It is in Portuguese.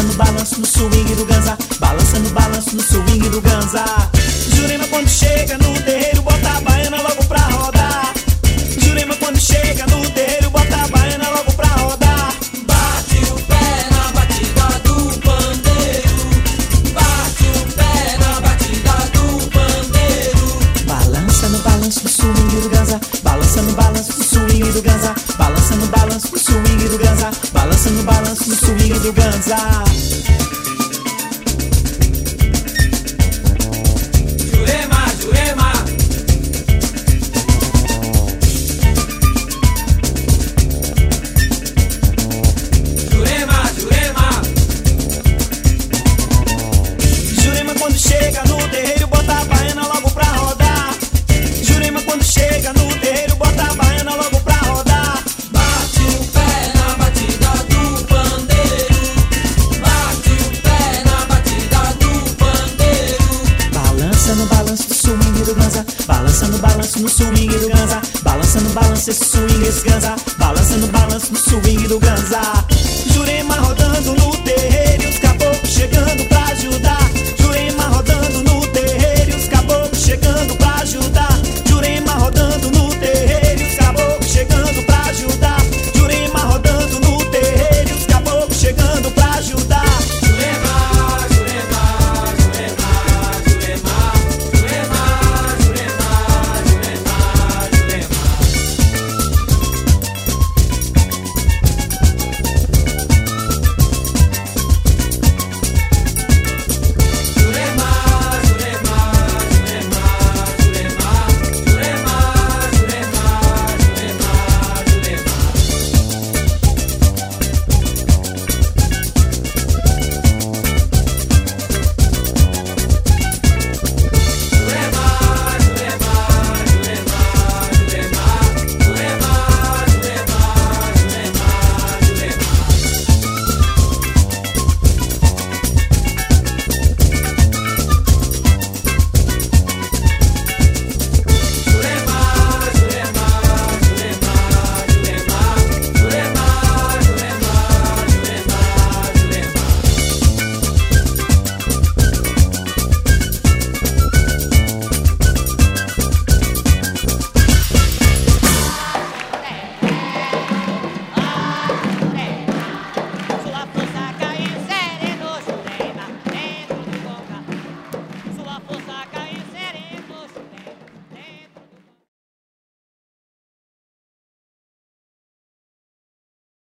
balança no balanço no swing do ganza, balança no balanço no swing do ganza. Jurema quando chega no terreiro bota a baiana logo pra rodar. Jurema quando chega no terreiro bota a baiana logo pra rodar. Bate o pé na batida do pandeiro, bate o pé na batida do pandeiro. Balança no balanço no swing do ganza, balança no balanço no swing do ganza, balança no balanço no swing do ganza, balança no balanço no swing do ganza. Jurema, Jurema. Jurema, Jurema. Jurema quando chega no terreiro bota a baiana logo pra rodar. Jurema quando chega no terreiro bota a baiana logo pra rodar. Bate o pé na batida do pandeiro, bate o pé na batida do pandeiro. Balança no balanço do swing do ganza, balança no balanço no swing do ganza, balança no balanço esse swing esse ganza, balança no balanço no swing do ganza. Jurema rodando no terreiro e os caboclos chegando